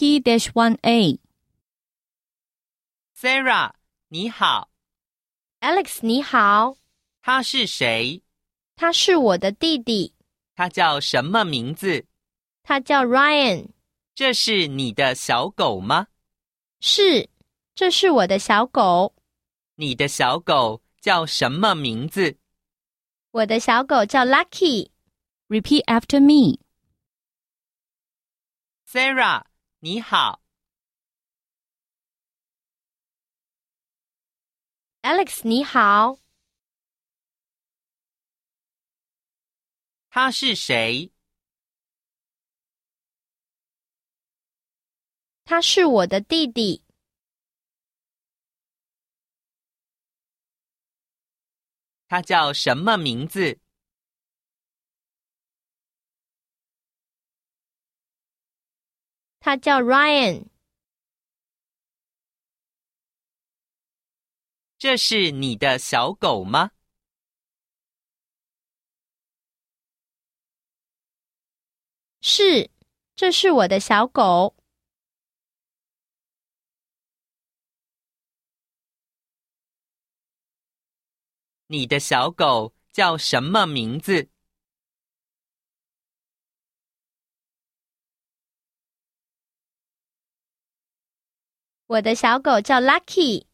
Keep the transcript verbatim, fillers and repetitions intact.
T one A Sarah 你好。 Alex 你好。 他是谁？ 他是我的弟弟。 他叫什么名字？ 他叫 Ryan。 这是你的小狗吗？ 是，这是我的小狗。 你的小狗叫什么名字？ 我的小狗叫 Lucky。 Repeat after me. Sarah 你好。 Alex 你好。 他是谁？ 他是我的弟弟。 他叫什么名字？ 他叫 Ryan。 这是你的小狗吗？ 是，这是我的小狗。 你的小狗叫什么名字？ 我的小狗叫 Lucky。